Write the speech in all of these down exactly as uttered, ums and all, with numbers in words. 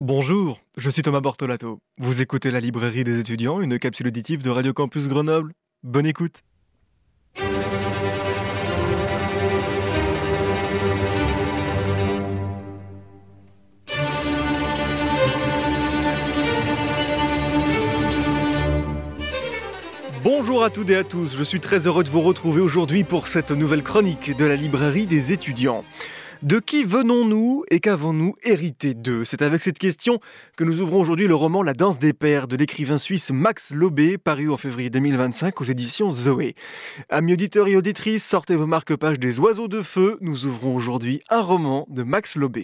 Bonjour, je suis Thomas Bortolato. Vous écoutez la librairie des étudiants, une capsule auditive de Radio Campus Grenoble. Bonne écoute. Bonjour à toutes et à tous, je suis très heureux de vous retrouver aujourd'hui pour cette nouvelle chronique de la librairie des étudiants. De qui venons-nous et qu'avons-nous hérité d'eux ? C'est avec cette question que nous ouvrons aujourd'hui le roman La danse des pères de l'écrivain suisse Max Lobé, paru en février deux mille vingt-cinq aux éditions Zoé. Amis auditeurs et auditrices, sortez vos marque-pages des oiseaux de feu. Nous ouvrons aujourd'hui un roman de Max Lobé.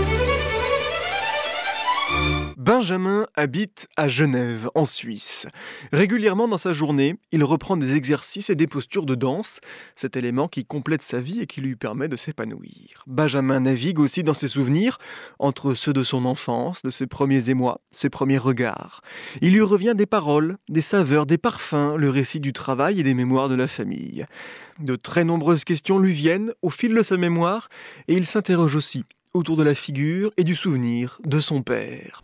Benjamin habite à Genève, en Suisse. Régulièrement dans sa journée, il reprend des exercices et des postures de danse, cet élément qui complète sa vie et qui lui permet de s'épanouir. Benjamin navigue aussi dans ses souvenirs, entre ceux de son enfance, de ses premiers émois, ses premiers regards. Il lui revient des paroles, des saveurs, des parfums, le récit du travail et des mémoires de la famille. De très nombreuses questions lui viennent au fil de sa mémoire et il s'interroge aussi autour de la figure et du souvenir de son père.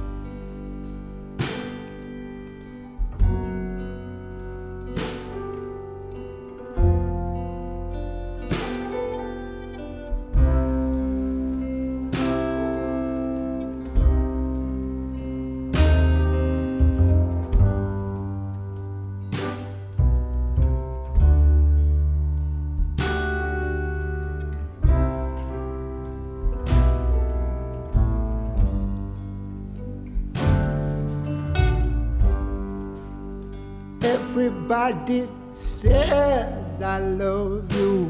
Everybody says I love you,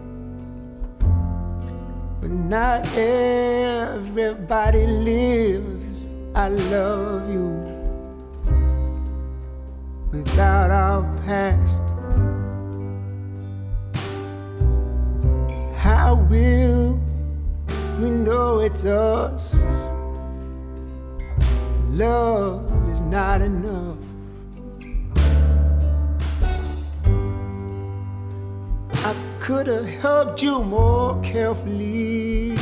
but not everybody lives I love you. Without our past, how will we know it's us? Love is not enough. I could have hugged you more carefully,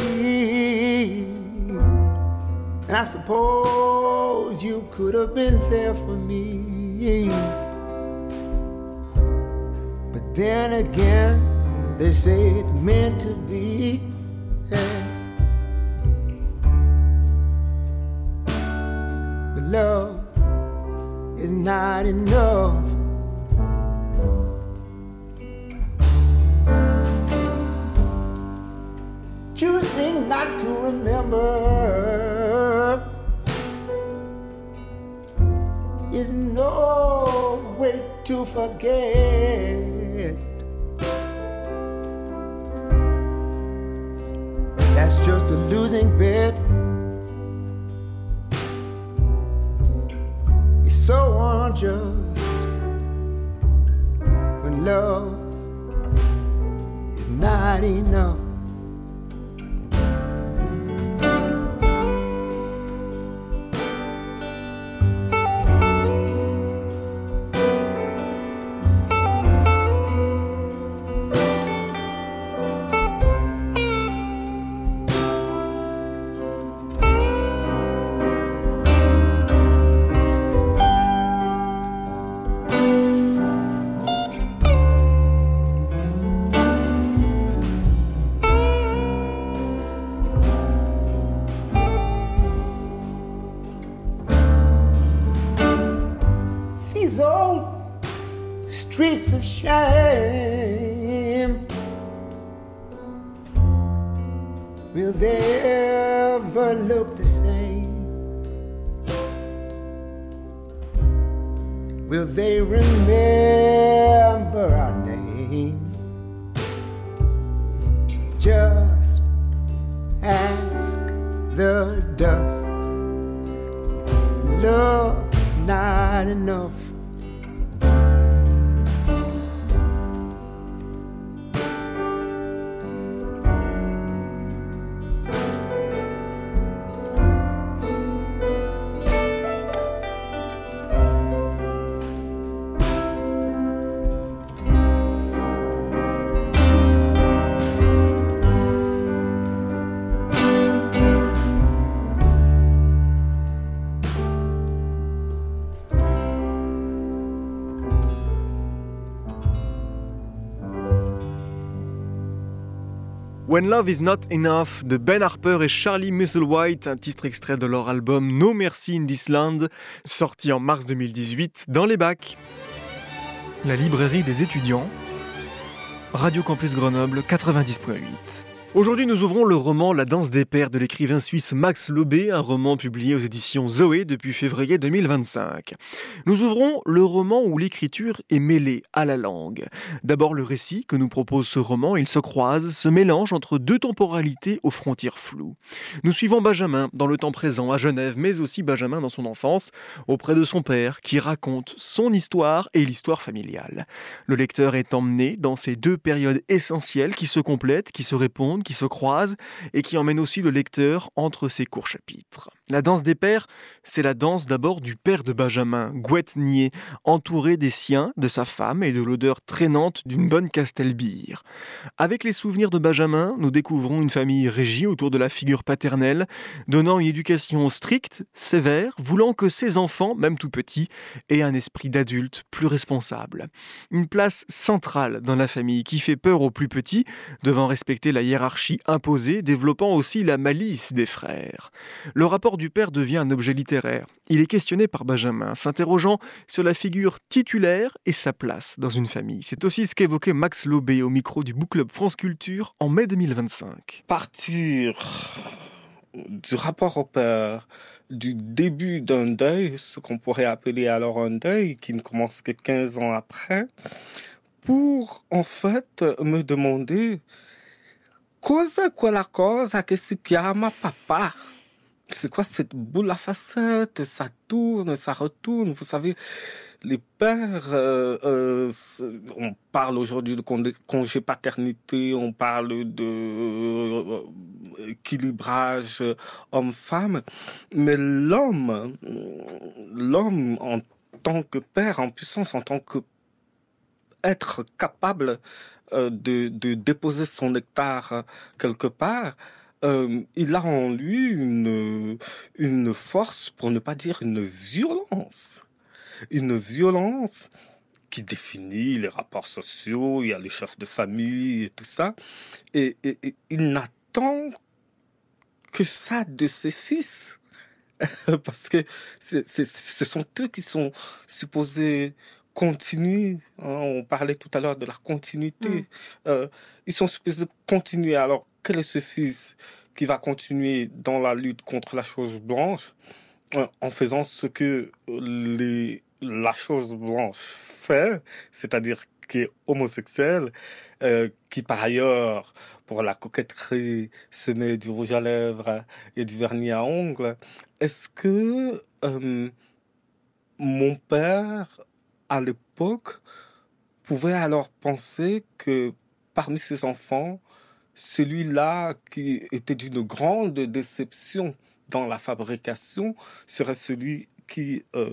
and I suppose you could have been there for me. But then again, they say it's meant to be. Yeah. But love is not enough. Choosing not to remember is no way to forget. That's just a losing bet. It's so unjust when love is not enough. Streets of shame, will they ever look the same? Will they remember our name? Just ask the dust. Love's not enough. When Love Is Not Enough de Ben Harper et Charlie Musselwhite, un titre extrait de leur album No Mercy in This Land, sorti en mars deux mille dix-huit dans les bacs. La librairie des étudiants, Radio Campus Grenoble quatre-vingt-dix virgule huit. Aujourd'hui, nous ouvrons le roman La danse des pères de l'écrivain suisse Max Lobé, un roman publié aux éditions Zoé depuis février deux mille vingt-cinq. Nous ouvrons le roman où l'écriture est mêlée à la langue. D'abord, le récit que nous propose ce roman, il se croise, se mélange entre deux temporalités aux frontières floues. Nous suivons Benjamin dans le temps présent à Genève, mais aussi Benjamin dans son enfance, auprès de son père, qui raconte son histoire et l'histoire familiale. Le lecteur est emmené dans ces deux périodes essentielles qui se complètent, qui se répondent, qui se croisent et qui emmène aussi le lecteur entre ces courts chapitres. La danse des pères, c'est la danse d'abord du père de Benjamin, Gouette Nier, entouré des siens, de sa femme et de l'odeur traînante d'une bonne castelbire. Avec les souvenirs de Benjamin, nous découvrons une famille régie autour de la figure paternelle, donnant une éducation stricte, sévère, voulant que ses enfants, même tout petits, aient un esprit d'adulte plus responsable. Une place centrale dans la famille qui fait peur aux plus petits, devant respecter la hiérarchie imposée, développant aussi la malice des frères. Le rapport du père devient un objet littéraire. Il est questionné par Benjamin, s'interrogeant sur la figure titulaire et sa place dans une famille. C'est aussi ce qu'évoquait Max Lobé au micro du Book Club France Culture en mai deux mille vingt-cinq. Partir du rapport au père, du début d'un deuil, ce qu'on pourrait appeler alors un deuil, qui ne commence que quinze ans après, pour en fait me demander cosa quella cosa che si chiama papa. C'est quoi cette boule à facettes? Ça tourne, ça retourne. Vous savez, les pères, euh, euh, on parle aujourd'hui de congé paternité, on parle de euh, équilibrage homme-femme, mais l'homme, l'homme en tant que père, en puissance, en tant que être capable euh, de, de déposer son nectar quelque part, Euh, il a en lui une, une force, pour ne pas dire une violence. Une violence qui définit les rapports sociaux, il y a les chefs de famille et tout ça. Et, et, et il n'attend que ça de ses fils. Parce que c'est, c'est, ce sont eux qui sont supposés continuer. Hein, on parlait tout à l'heure de la continuité. Mmh. Euh, ils sont supposés continuer. Alors, quel est ce fils qui va continuer dans la lutte contre la chose blanche euh, en faisant ce que les, la chose blanche fait, c'est-à-dire qui est homosexuel, euh, qui par ailleurs, pour la coquetterie, se met du rouge à lèvres et du vernis à ongles. Est-ce que euh, mon père, à l'époque, pouvait alors penser que parmi ses enfants, celui-là qui était d'une grande déception dans la fabrication serait celui qui euh,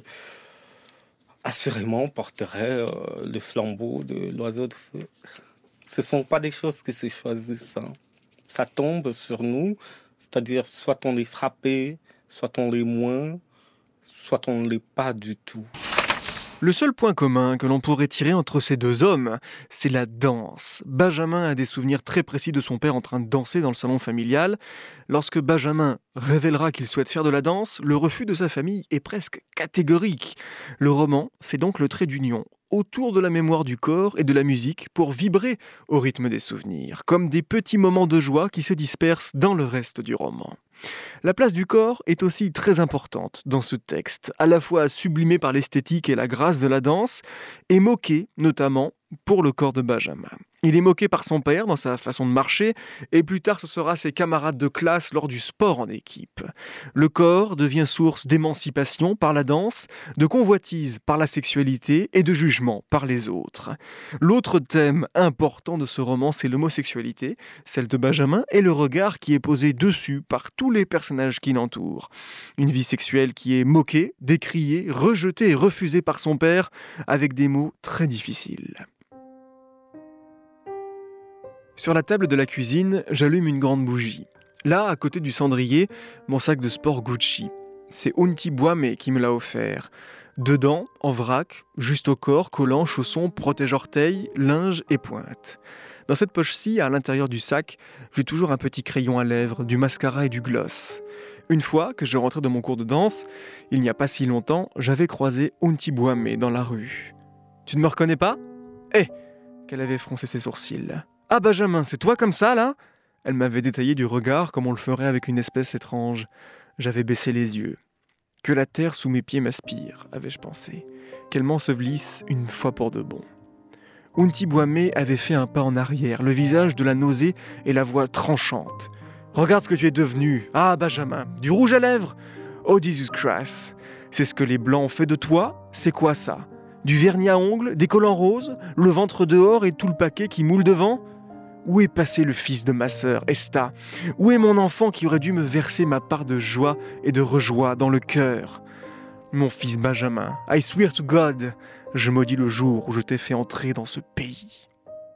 assurément porterait euh, le flambeau de l'oiseau de feu. Ce ne sont pas des choses qui se choisissent. Hein. Ça tombe sur nous, c'est-à-dire soit on est frappé, soit on l'est moins, soit on ne l'est pas du tout. Le seul point commun que l'on pourrait tirer entre ces deux hommes, c'est la danse. Benjamin a des souvenirs très précis de son père en train de danser dans le salon familial. Lorsque Benjamin révélera qu'il souhaite faire de la danse, le refus de sa famille est presque catégorique. Le roman fait donc le trait d'union autour de la mémoire du corps et de la musique pour vibrer au rythme des souvenirs, comme des petits moments de joie qui se dispersent dans le reste du roman. La place du corps est aussi très importante dans ce texte, à la fois sublimée par l'esthétique et la grâce de la danse, et moquée notamment pour le corps de Benjamin. Il est moqué par son père dans sa façon de marcher, et plus tard ce sera ses camarades de classe lors du sport en équipe. Le corps devient source d'émancipation par la danse, de convoitise par la sexualité et de jugement par les autres. L'autre thème important de ce roman, c'est l'homosexualité, celle de Benjamin, et le regard qui est posé dessus par tous les personnages qui l'entourent. Une vie sexuelle qui est moquée, décriée, rejetée et refusée par son père, avec des mots très difficiles. Sur la table de la cuisine, j'allume une grande bougie. Là, à côté du cendrier, mon sac de sport Gucci. C'est Unti Boime qui me l'a offert. Dedans, en vrac, juste au corps, collants, chaussons, protège-orteils, linge et pointe. Dans cette poche-ci, à l'intérieur du sac, j'ai toujours un petit crayon à lèvres, du mascara et du gloss. Une fois que je rentrais dans mon cours de danse, il n'y a pas si longtemps, j'avais croisé Unti Bouamé dans la rue. « Tu ne me reconnais pas ?»« Eh !» qu'elle avait froncé ses sourcils. « Ah Benjamin, c'est toi comme ça, là ?» Elle m'avait détaillé du regard comme on le ferait avec une espèce étrange. J'avais baissé les yeux. Que la terre sous mes pieds m'aspire, avais-je pensé. Qu'elle m'ensevelisse une fois pour de bon. Unti Bouamé avait fait un pas en arrière, le visage de la nausée et la voix tranchante. « Regarde ce que tu es devenu. Ah, Benjamin, du rouge à lèvres. Oh, Jesus Christ. C'est ce que les Blancs ont fait de toi? C'est quoi ça? Du vernis à ongles, des collants roses, le ventre dehors et tout le paquet qui moule devant? Où est passé le fils de ma sœur, Esta? Où est mon enfant qui aurait dû me verser ma part de joie et de rejoie dans le cœur? Mon fils Benjamin, I swear to God, je maudis le jour où je t'ai fait entrer dans ce pays. »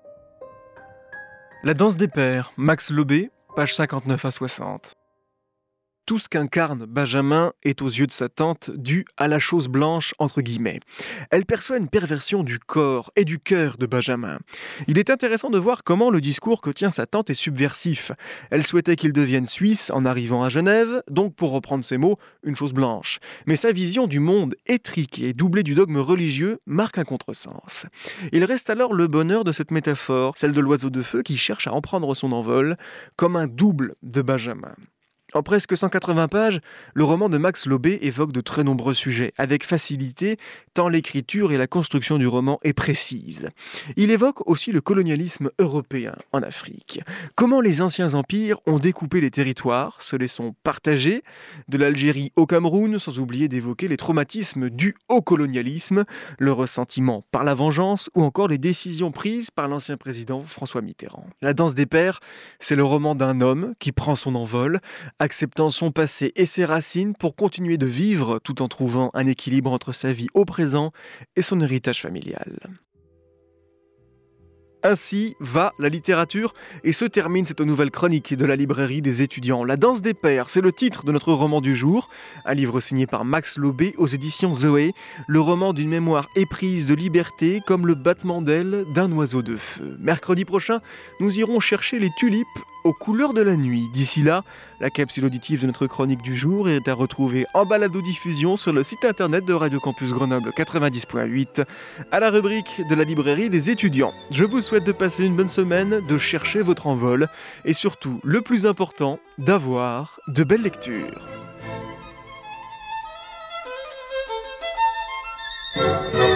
La danse des pères, Max Lobé, page cinquante-neuf à soixante. Tout ce qu'incarne Benjamin est aux yeux de sa tante dû à la chose blanche entre guillemets. Elle perçoit une perversion du corps et du cœur de Benjamin. Il est intéressant de voir comment le discours que tient sa tante est subversif. Elle souhaitait qu'il devienne suisse en arrivant à Genève, donc pour reprendre ses mots, une chose blanche. Mais sa vision du monde étriqué, doublée du dogme religieux, marque un contresens. Il reste alors le bonheur de cette métaphore, celle de l'oiseau de feu qui cherche à en prendre son envol, comme un double de Benjamin. En presque cent quatre-vingts pages, le roman de Max Lobé évoque de très nombreux sujets, avec facilité, tant l'écriture et la construction du roman est précise. Il évoque aussi le colonialisme européen en Afrique. Comment les anciens empires ont découpé les territoires, se les sont partagés, de l'Algérie au Cameroun, sans oublier d'évoquer les traumatismes dus au colonialisme, le ressentiment par la vengeance ou encore les décisions prises par l'ancien président François Mitterrand. La danse des pères, c'est le roman d'un homme qui prend son envol, acceptant son passé et ses racines pour continuer de vivre tout en trouvant un équilibre entre sa vie au présent et son héritage familial. Ainsi va la littérature et se termine cette nouvelle chronique de la librairie des étudiants. La danse des pères, c'est le titre de notre roman du jour, un livre signé par Max Lobé aux éditions Zoé, le roman d'une mémoire éprise de liberté comme le battement d'ailes d'un oiseau de feu. Mercredi prochain, nous irons chercher les tulipes aux couleurs de la nuit. D'ici là, la capsule auditive de notre chronique du jour est à retrouver en balado-diffusion sur le site internet de Radio Campus Grenoble quatre-vingt-dix point huit, à la rubrique de la librairie des étudiants. Je vous souhaite de passer une bonne semaine, de chercher votre envol et surtout, le plus important, d'avoir de belles lectures.